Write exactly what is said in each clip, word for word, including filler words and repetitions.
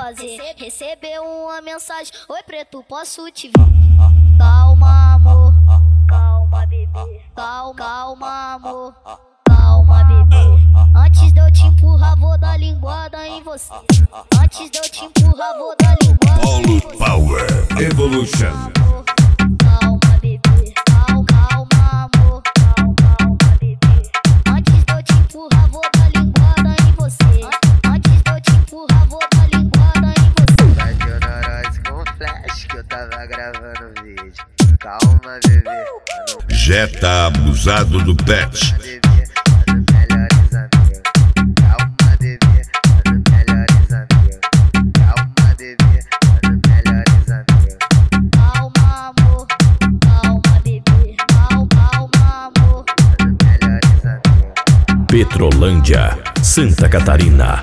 fazer. Recebeu uma mensagem: oi preto, posso te ver? Calma amor, calma bebê, calma, calma amor, calma bebê. Antes de eu te empurrar vou dar linguada em você. Antes de eu te empurrar vou dar linguada em Paulo você. Power Evolution. Calma bebê, calma, calma amor, calma, calma bebê. Antes de eu te empurrar vou dar linguada em você. Antes de eu te empurrar vou dar linguada em você. Bateu na nós com flash que eu tava gravando vídeo. Calma bebê, Jetta abusado do pet. bebê, mano, melhores amigos. Calma bebê, mano, melhores amigos. Calma bebê, mano, melhores amigos. Calma amor, calma bebê, calma, calma amor. Mano, melhores amigos. Petrolândia, Santa Catarina.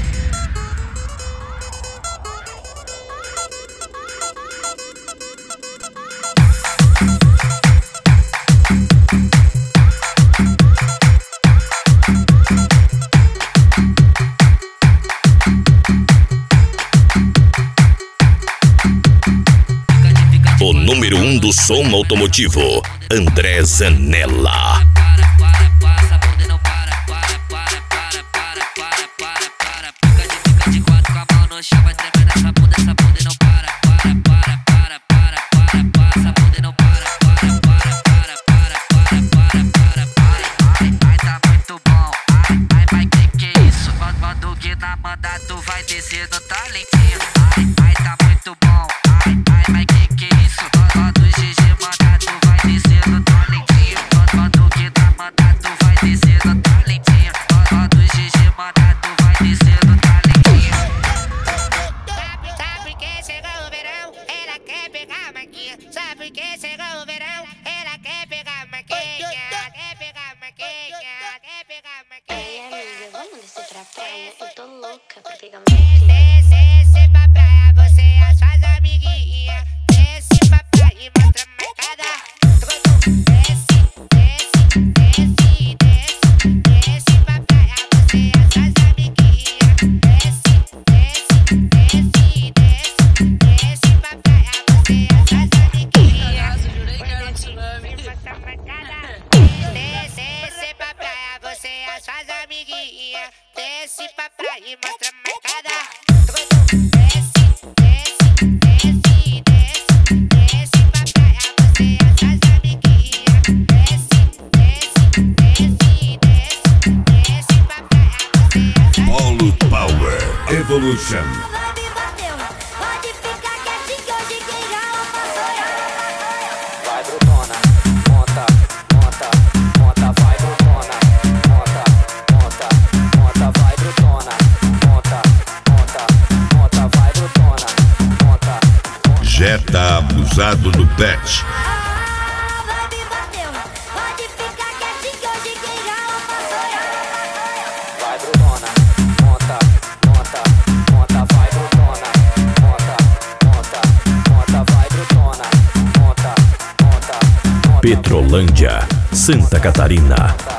O número um do som automotivo, André Zanella. Tu vai descer no talentinho. Ai, ai, tá muito bom. Ai, ai, mas que que é isso? Quando o G G mandar, tu vai descer no talentinho. Quando o que tá mandar, tu vai descer no talentinho. Quando o G G mandar, tu vai descer no talentinho. Sabe, sabe que chegou o verão, ela quer pegar a maquinha. Sabe que chegou o verão, ela quer pegar a maquinha. Quer pegar a maquinha, quer pegar a maquinha. Ei, amiga, vamos descer pra praia? Eu tô louca pra pegar uma Desce, desce pra praia, você e as suas amiguinhas. Desce pra praia e mostra a marcada. Desce, desce, desce, desce. Desce pra praia, você e as suas amiguinhas. Desce, desce, desce, desce. Desce pra praia, você e as suas amiguinhas. Mostra a marcada. Desce, desce pra praia, você e as suas amiguinhas. Desce pra praia e mostra a marcada. Desce, desce, desce, desce. Desce pra praia, você e as suas amiguinhas. Desce, desce, desce, desce. Desce pra praia, você e as suas Paulo Power Evolution. Vibe bateu, pode ficar quietinho que hoje quem ganhou passou eu. Vai brutona, monta, monta, monta, vai brutona, monta, monta, monta, vai brutona, monta, monta, monta, vai brutona, monta, monta. Jetta abusado do pet. Vibe bateu, pode ficar quietinho que hoje quem ganhou passou eu. Vai brutona, monta, monta, monta, vai brutona, monta, monta, monta, vai brutona, monta, monta, monta. Petrolândia, Santa Catarina.